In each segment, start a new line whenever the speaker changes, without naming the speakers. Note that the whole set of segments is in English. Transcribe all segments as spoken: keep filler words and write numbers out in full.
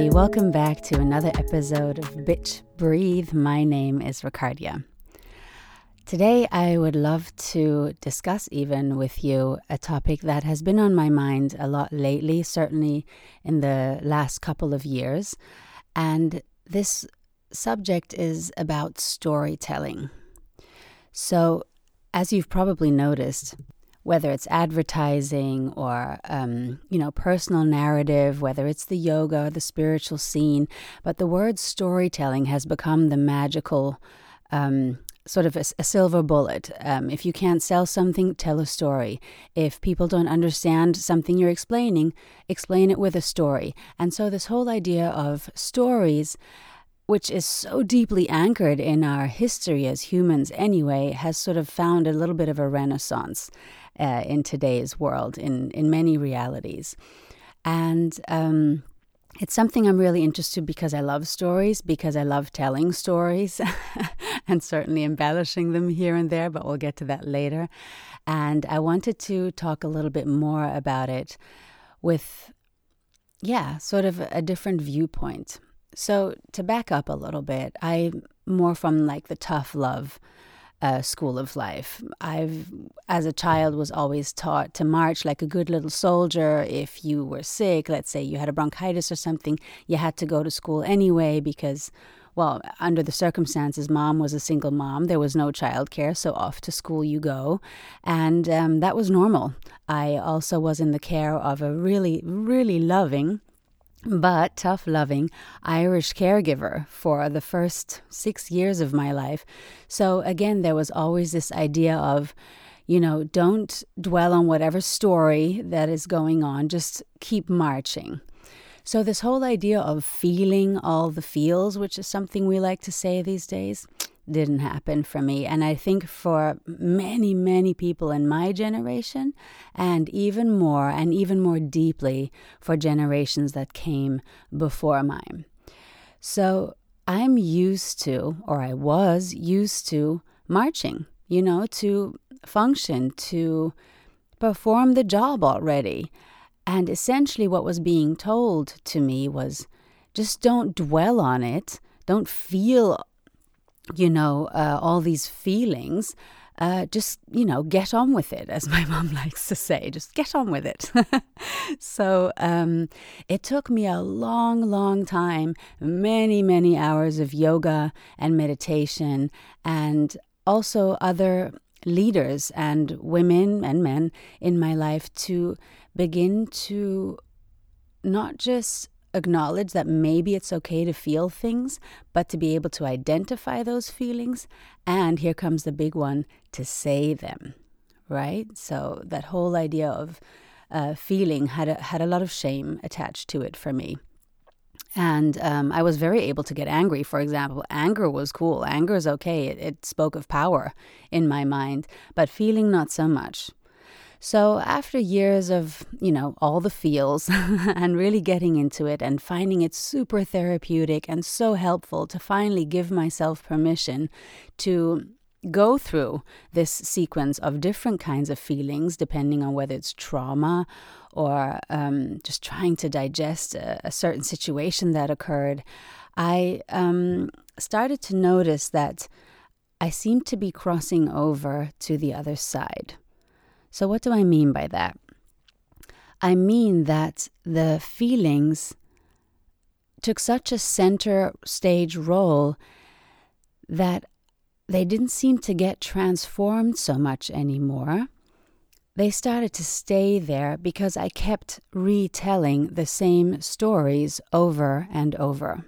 everybody. Welcome back to another episode of Bitch Breathe. My name is Ricardia. Today, I would love to discuss even with you a topic that has been on my mind a lot lately, certainly in the last couple of years. And this subject is about storytelling. So, as you've probably noticed, whether it's advertising or, um, you know, personal narrative, whether it's the yoga or the spiritual scene, but the word storytelling has become the magical um, sort of a, a silver bullet. Um, if you can't sell something, tell a story. If people don't understand something you're explaining, explain it with a story. And so this whole idea of stories, which is so deeply anchored in our history as humans anyway, has sort of found a little bit of a renaissance uh, in today's world, in, in many realities. And um, it's something I'm really interested in because I love stories, because I love telling stories and certainly embellishing them here and there, but we'll get to that later. And I wanted to talk a little bit more about it with, yeah, sort of a different viewpoint. So to back up a little bit, I'm more from like the tough love uh, school of life. I've, as a child, was always taught to march like a good little soldier. If you were sick, let's say you had a bronchitis or something, you had to go to school anyway because, well, under the circumstances, mom was a single mom. There was no childcare, so off to school you go. And um, that was normal. I also was in the care of a really, really loving but tough-loving Irish caregiver for the first six years of my life. So again, there was always this idea of, you know, don't dwell on whatever story that is going on, just keep marching. So this whole idea of feeling all the feels, which is something we like to say these days, didn't happen for me. And I think for many, many people in my generation, and even more, and even more deeply for generations that came before mine. So I'm used to, or I was used to, marching, you know, to function, to perform the job already. And essentially what was being told to me was, just don't dwell on it, don't feel you know, uh, all these feelings, uh, just, you know, get on with it, as my mom likes to say, just get on with it. So um, it took me a long, long time, many, many hours of yoga and meditation, and also other leaders and women and men in my life to begin to not just acknowledge that maybe it's okay to feel things, but to be able to identify those feelings. And here comes the big one, to say them, right? So that whole idea of uh, feeling had a, had a lot of shame attached to it for me. And um, I was very able to get angry, for example. Anger was cool. Anger is okay. It, it spoke of power in my mind, but feeling not so much. So after years of, you know, all the feels and really getting into it and finding it super therapeutic and so helpful to finally give myself permission to go through this sequence of different kinds of feelings, depending on whether it's trauma or um, just trying to digest a, a certain situation that occurred, I um, started to notice that I seemed to be crossing over to the other side. So what do I mean by that? I mean that the feelings took such a center stage role that they didn't seem to get transformed so much anymore. They started to stay there because I kept retelling the same stories over and over.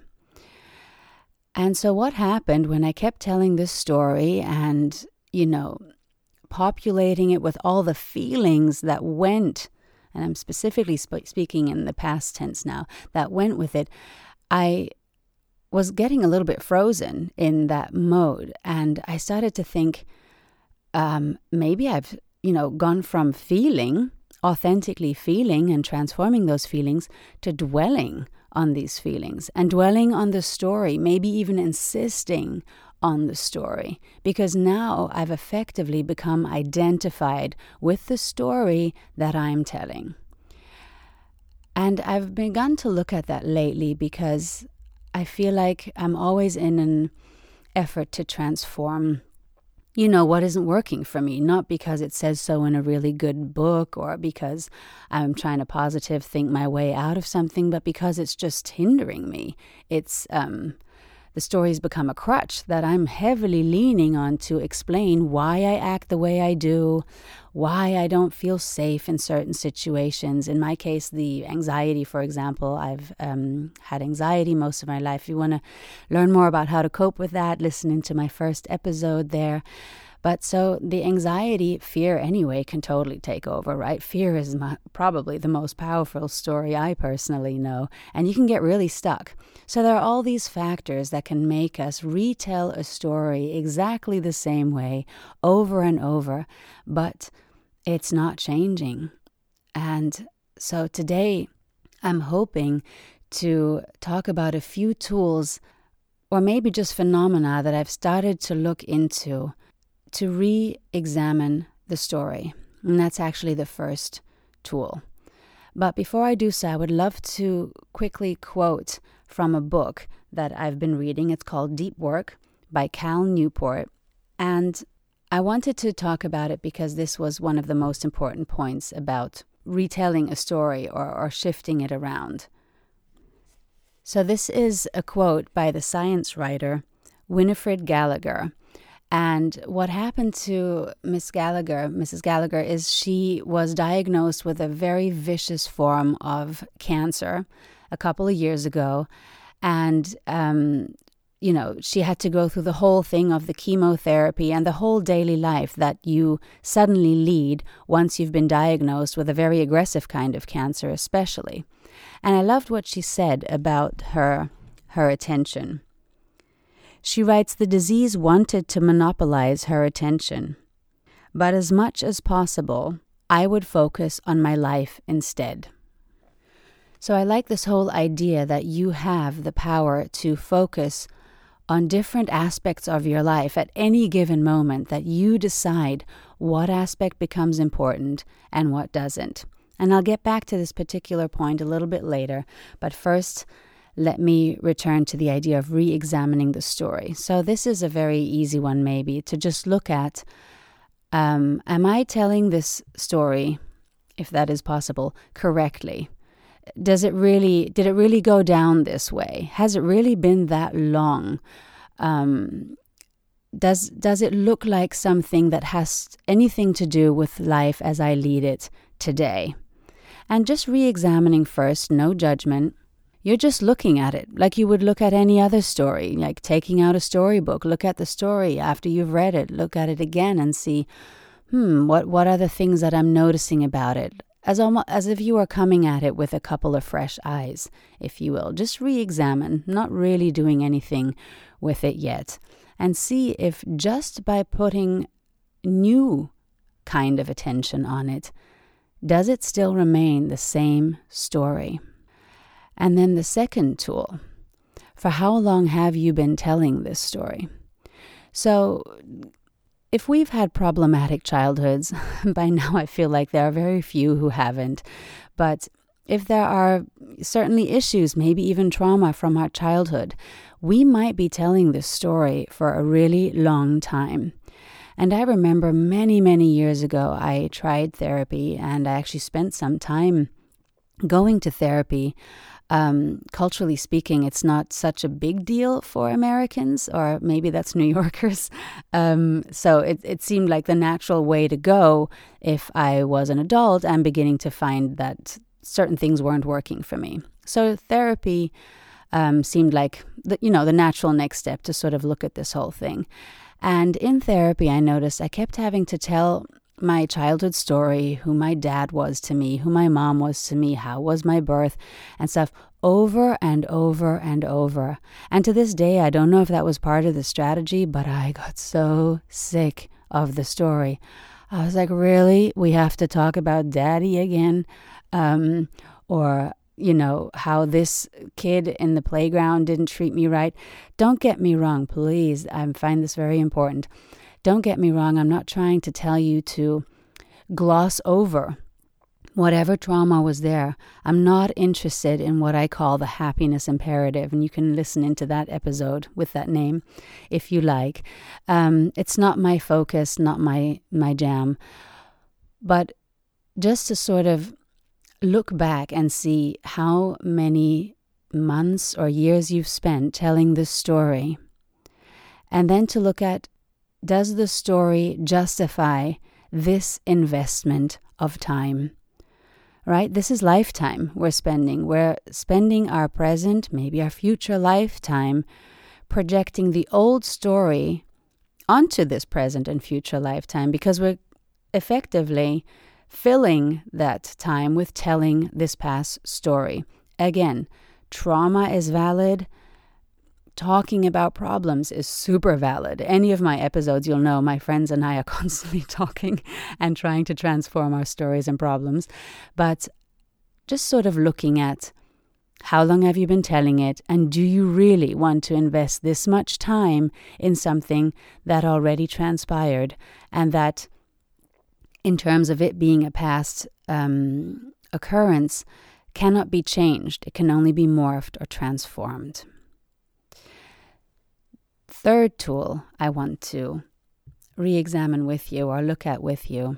And so what happened when I kept telling this story and, you know, populating it with all the feelings that went, and I'm specifically sp- speaking in the past tense now, that went with it, I was getting a little bit frozen in that mode. And I started to think, um, maybe I've, you know, gone from feeling, authentically feeling and transforming those feelings to dwelling on these feelings and dwelling on the story, maybe even insisting on the story, because now I've effectively become identified with the story that I'm telling. And I've begun to look at that lately because I feel like I'm always in an effort to transform, you know, what isn't working for me, not because it says so in a really good book or because I'm trying to positive think my way out of something, but because it's just hindering me. It's, um, the story's become a crutch that I'm heavily leaning on to explain why I act the way I do, why I don't feel safe in certain situations. In my case, the anxiety, for example, I've um, had anxiety most of my life. If you want to learn more about how to cope with that, listen into my first episode there. But so the anxiety, fear anyway, can totally take over, right? Fear is my, probably the most powerful story I personally know, and you can get really stuck. So there are all these factors that can make us retell a story exactly the same way over and over, but it's not changing. And so today I'm hoping to talk about a few tools or maybe just phenomena that I've started to look into to re-examine the story. And that's actually the first tool. But before I do so, I would love to quickly quote from a book that I've been reading. It's called Deep Work by Cal Newport. And I wanted to talk about it because this was one of the most important points about retelling a story or, or shifting it around. So this is a quote by the science writer Winifred Gallagher. And what happened to Miss Gallagher, Missus Gallagher, is she was diagnosed with a very vicious form of cancer a couple of years ago. And, um, you know, she had to go through the whole thing of the chemotherapy and the whole daily life that you suddenly lead once you've been diagnosed with a very aggressive kind of cancer, especially. And I loved what she said about her, her attention. She writes, "The disease wanted to monopolize her attention, but as much as possible, I would focus on my life instead." So I like this whole idea that you have the power to focus on different aspects of your life at any given moment, that you decide what aspect becomes important and what doesn't. And I'll get back to this particular point a little bit later, but first, let me return to the idea of re-examining the story. So this is a very easy one maybe, to just look at, um, am I telling this story, if that is possible, correctly? Does it really, did it really go down this way? Has it really been that long? Um, does, does it look like something that has anything to do with life as I lead it today? And just re-examining first, no judgment. You're just looking at it like you would look at any other story, like taking out a storybook. Look at the story after you've read it. Look at it again and see, hmm, what, what are the things that I'm noticing about it? As almost as if you are coming at it with a couple of fresh eyes, if you will. Just re-examine, not really doing anything with it yet. And see if just by putting new kind of attention on it, does it still remain the same story? And then the second tool, for how long have you been telling this story? So if we've had problematic childhoods, by now I feel like there are very few who haven't, but if there are certainly issues, maybe even trauma from our childhood, we might be telling this story for a really long time. And I remember many, many years ago, I tried therapy, and I actually spent some time going to therapy. Um, culturally speaking, it's not such a big deal for Americans, or maybe that's New Yorkers. Um, so it, it seemed like the natural way to go if I was an adult and beginning to find that certain things weren't working for me. So therapy um, seemed like the, you know, the natural next step to sort of look at this whole thing. And in therapy, I noticed I kept having to tell my childhood story, who my dad was to me, who my mom was to me, how was my birth, and stuff over and over and over. And to this day, I don't know if that was part of the strategy, but I got so sick of the story. I was like, really? We have to talk about daddy again? Um, or, you know, how this kid in the playground didn't treat me right. Don't get me wrong, please. I find this very important. Don't get me wrong, I'm not trying to tell you to gloss over whatever trauma was there, I'm not interested in what I call the happiness imperative. And you can listen into that episode with that name if you like. Um, it's not my focus, not my, my jam. But just to sort of look back and see how many months or years you've spent telling this story. And then to look at, does the story justify this investment of time? Right? This is lifetime we're spending. We're spending our present, maybe our future lifetime, projecting the old story onto this present and future lifetime, because we're effectively filling that time with telling this past story. Again, trauma is valid. Talking about problems is super valid. Any of my episodes, you'll know my friends and I are constantly talking and trying to transform our stories and problems. But just sort of looking at how long have you been telling it, and do you really want to invest this much time in something that already transpired, and that in terms of it being a past um, occurrence cannot be changed. It can only be morphed or transformed. Third tool I want to re-examine with you or look at with you.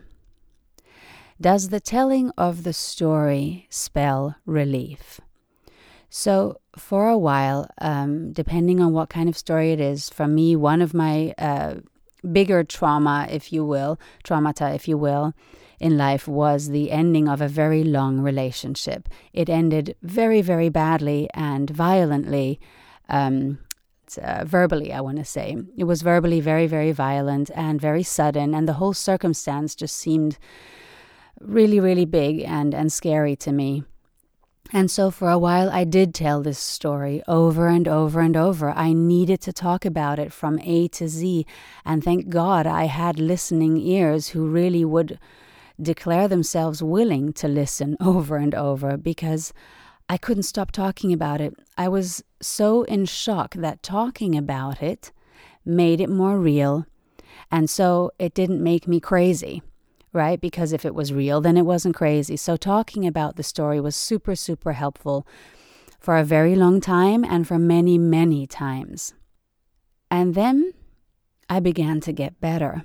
Does the telling of the story spell relief? So for a while, um, depending on what kind of story it is, for me, one of my uh, bigger trauma, if you will, traumata, if you will, in life was the ending of a very long relationship. It ended very, very badly and violently, um, Uh, verbally, I want to say. It was verbally very, very violent and very sudden, and the whole circumstance just seemed really, really big and, and scary to me. And so for a while, I did tell this story over and over and over. I needed to talk about it from A to Z, and thank God I had listening ears who really would declare themselves willing to listen over and over, because I couldn't stop talking about it. I was so in shock that talking about it made it more real. And so it didn't make me crazy, right? Because if it was real, then it wasn't crazy. So talking about the story was super, super helpful for a very long time and for many, many times. And then I began to get better.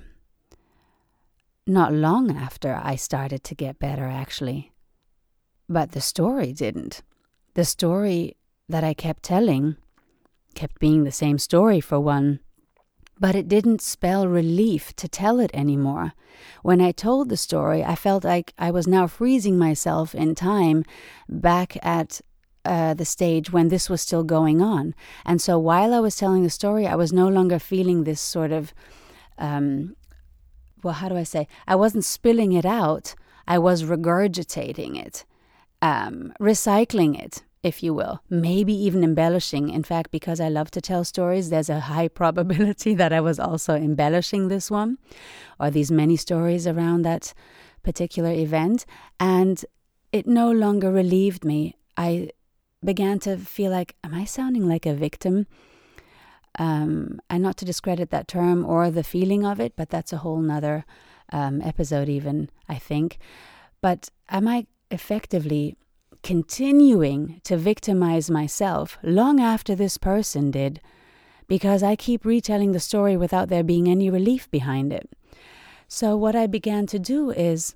Not long after I started to get better, actually. But the story didn't. The story that I kept telling kept being the same story for one, but it didn't spell relief to tell it anymore. When I told the story, I felt like I was now freezing myself in time back at uh, the stage when this was still going on. And so while I was telling the story, I was no longer feeling this sort of, um, well, how do I say? I wasn't spilling it out. I was regurgitating it. Um, recycling it, if you will, maybe even embellishing. In fact, because I love to tell stories, there's a high probability that I was also embellishing this one or these many stories around that particular event. And it no longer relieved me. I began to feel like, am I sounding like a victim? Um, and not to discredit that term or the feeling of it, but that's a whole nother um, episode even, I think. But am I effectively continuing to victimize myself long after this person did, because I keep retelling the story without there being any relief behind it? So what I began to do is,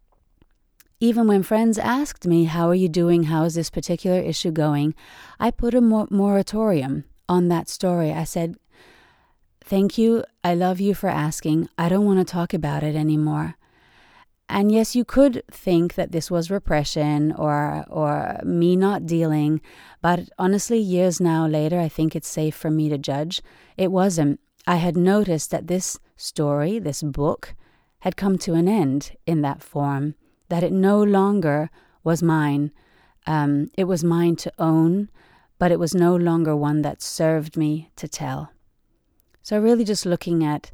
even when friends asked me, how are you doing? How is this particular issue going? I put a mor- moratorium on that story. I said, thank you. I love you for asking. I don't want to talk about it anymore. And yes, you could think that this was repression or or me not dealing, but honestly, years now later, I think it's safe for me to judge. It wasn't. I had noticed that this story, this book, had come to an end in that form, that it no longer was mine. Um, it was mine to own, but it was no longer one that served me to tell. So really just looking at,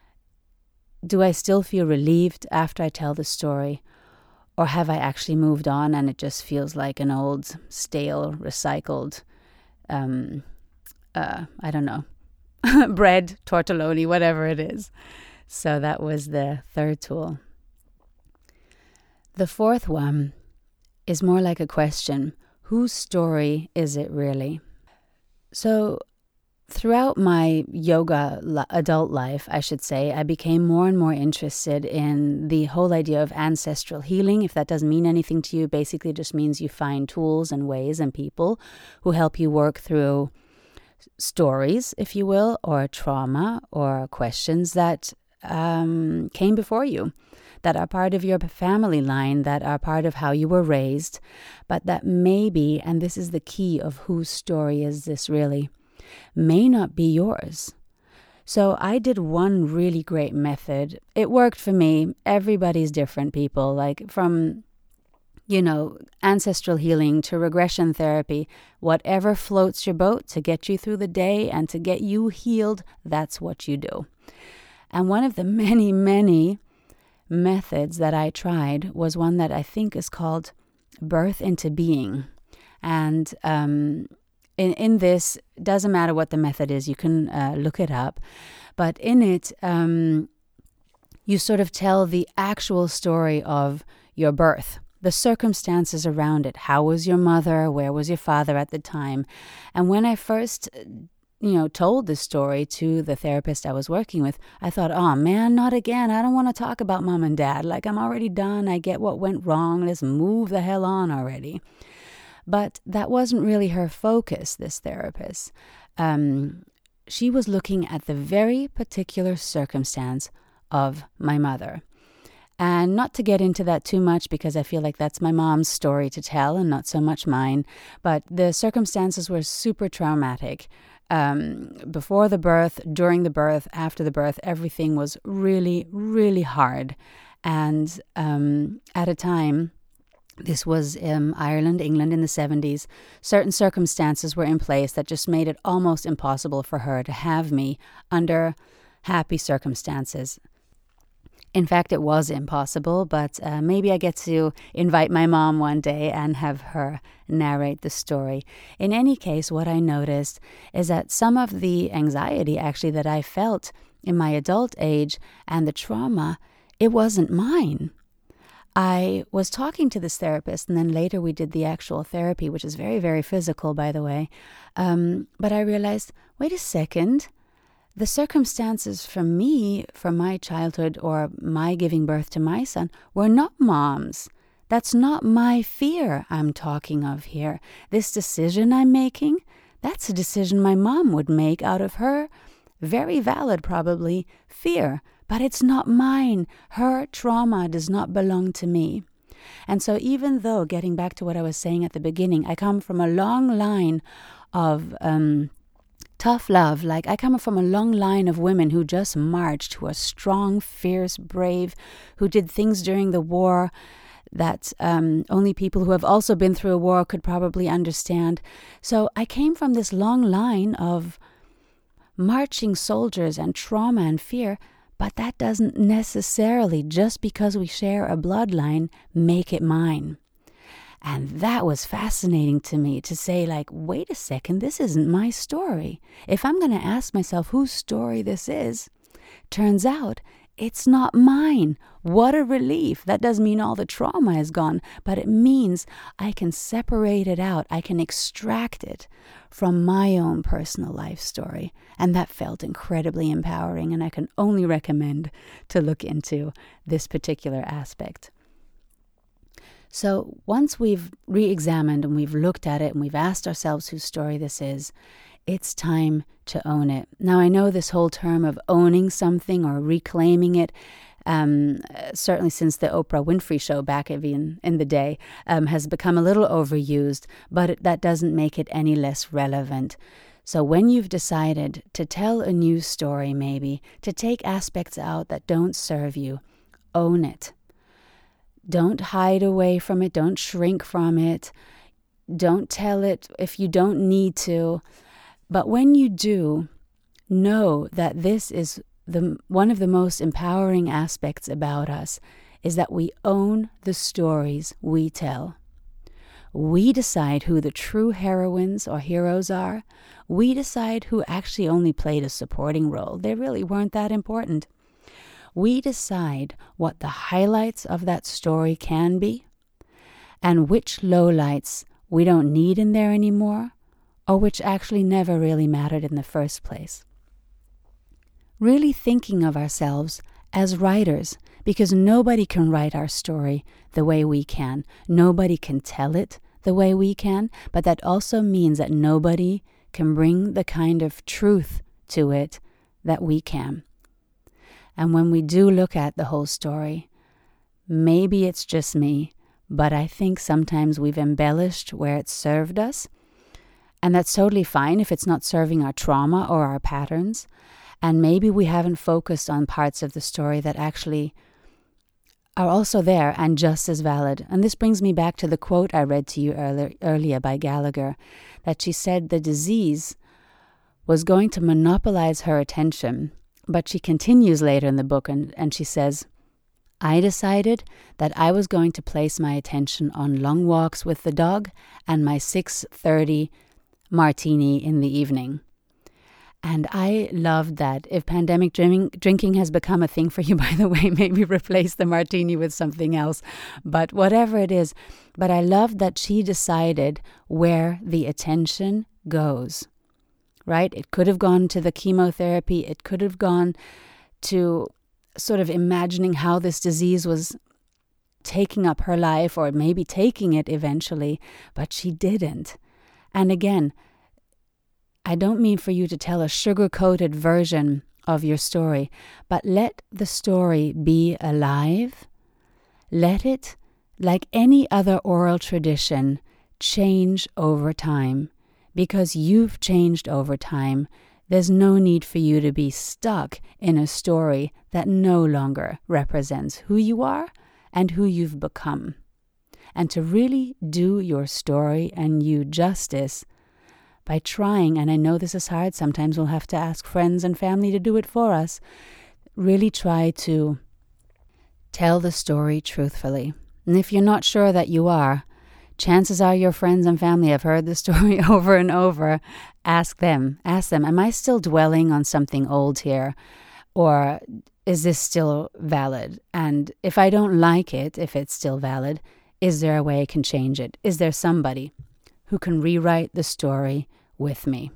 do I still feel relieved after I tell the story? Or have I actually moved on and it just feels like an old, stale, recycled, um, uh, I don't know, bread, tortelloni, whatever it is. So that was the third tool. The fourth one is more like a question. Whose story is it really? So throughout my yoga li- adult life, I should say, I became more and more interested in the whole idea of ancestral healing. If that doesn't mean anything to you, basically it just means you find tools and ways and people who help you work through stories, if you will, or trauma or questions that um, came before you, that are part of your family line, that are part of how you were raised, but that maybe, and this is the key of whose story is this really, may not be yours. So I did one really great method. It worked for me. Everybody's different, people, like from, you know, ancestral healing to regression therapy, whatever floats your boat to get you through the day and to get you healed, that's what you do. And one of the many, many methods that I tried was one that I think is called birth into being. And um, in, in this, doesn't matter what the method is, you can uh, look it up. But in it, um, you sort of tell the actual story of your birth, the circumstances around it. How was your mother? Where was your father at the time? And when I first you know, told this story to the therapist I was working with, I thought, oh man, not again. I don't want to talk about mom and dad. Like, I'm already done. I get what went wrong. Let's move the hell on already. But that wasn't really her focus, this therapist. Um, she was looking at the very particular circumstance of my mother. And not to get into that too much, because I feel like that's my mom's story to tell and not so much mine. But the circumstances were super traumatic. Um, before the birth, during the birth, after the birth, everything was really, really hard. And um, at a time, this was in Ireland, England in the seventies, certain circumstances were in place that just made it almost impossible for her to have me under happy circumstances. In fact, it was impossible, but uh, maybe I get to invite my mom one day and have her narrate the story. In any case, what I noticed is that some of the anxiety actually that I felt in my adult age and the trauma, it wasn't mine. I was talking to this therapist, and then later we did the actual therapy, which is very, very physical, by the way. Um, but I realized, wait a second. The circumstances for me, for my childhood or my giving birth to my son, were not mom's. That's not my fear I'm talking of here. This decision I'm making, that's a decision my mom would make out of her, very valid probably, fear. But it's not mine. Her trauma does not belong to me. And so even though, getting back to what I was saying at the beginning, I come from a long line of um tough love. Like, I come from a long line of women who just marched, who are strong, fierce, brave, who did things during the war that um, only people who have also been through a war could probably understand. So I came from this long line of marching soldiers and trauma and fear, but that doesn't necessarily, just because we share a bloodline, make it mine. And that was fascinating to me, to say, like, wait a second, this isn't my story. If I'm going to ask myself whose story this is, turns out it's not mine. What a relief. That doesn't mean all the trauma is gone, but it means I can separate it out. I can extract it from my own personal life story. And that felt incredibly empowering, and I can only recommend to look into this particular aspect. So once we've re-examined and we've looked at it and we've asked ourselves whose story this is, it's time to own it. Now, I know this whole term of owning something or reclaiming it, um, certainly since the Oprah Winfrey Show back in, in the day, um, has become a little overused, but it, that doesn't make it any less relevant. So when you've decided to tell a new story, maybe, to take aspects out that don't serve you, own it. Don't hide away from it. Don't shrink from it. Don't tell it if you don't need to. But when you do, know that this is the one of the most empowering aspects about us, is that we own the stories we tell. We decide who the true heroines or heroes are. We decide who actually only played a supporting role. They really weren't that important. we decide what the highlights of that story can be and which lowlights we don't need in there anymore, or which actually never really mattered in the first place. Really thinking of ourselves as writers, because nobody can write our story the way we can. Nobody can tell it the way we can, but that also means that nobody can bring the kind of truth to it that we can. And when we do look at the whole story, maybe it's just me, but I think sometimes we've embellished where it served us. And that's totally fine if it's not serving our trauma or our patterns. And maybe we haven't focused on parts of the story that actually are also there and just as valid. And this brings me back to the quote I read to you earlier, earlier by Gallagher, that she said the disease was going to monopolize her attention. But she continues later in the book and, and she says, I decided that I was going to place my attention on long walks with the dog and my six thirty martini in the evening. And I loved that. If pandemic drink, drinking has become a thing for you, by the way, maybe replace the martini with something else. But whatever it is. But I loved that she decided where the attention goes. Right? It could have gone to the chemotherapy. It could have gone to sort of imagining how this disease was taking up her life, or maybe taking it eventually. But she didn't. And again, I don't mean for you to tell a sugar-coated version of your story, but let the story be alive. Let it, like any other oral tradition, change over time. Because you've changed over time, there's no need for you to be stuck in a story that no longer represents who you are and who you've become. And to really do your story and you justice by trying, and I know this is hard, sometimes we'll have to ask friends and family to do it for us, really try to tell the story truthfully. And if you're not sure that you are, chances are your friends and family have heard the story over and over. Ask them, ask them, am I still dwelling on something old here? Or is this still valid? And if I don't like it, if it's still valid, is there a way I can change it? Is there somebody who can rewrite the story with me?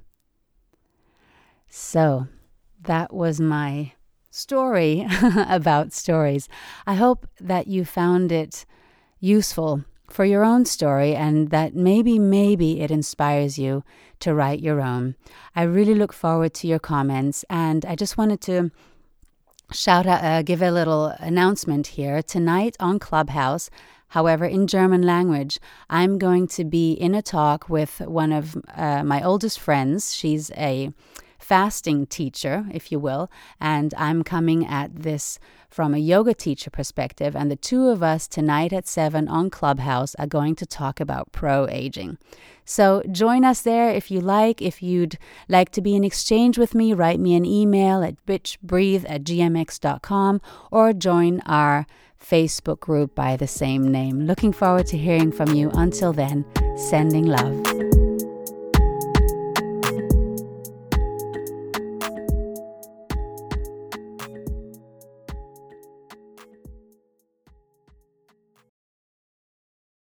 So that was my story about stories. I hope that you found it useful for your own story and that maybe, maybe it inspires you to write your own. I really look forward to your comments, and I just wanted to shout out, uh, give a little announcement here. Tonight on Clubhouse, however, in German language, I'm going to be in a talk with one of uh, my oldest friends. She's a fasting teacher, if you will, and I'm coming at this from a yoga teacher perspective. And the two of us tonight at seven on Clubhouse are going to talk about pro-aging. So join us there if you like. If you'd like to be in exchange with me, write me an email at bitchbreathe at gmx dot com or join our Facebook group by the same name. Looking forward to hearing from you. Until then, sending love.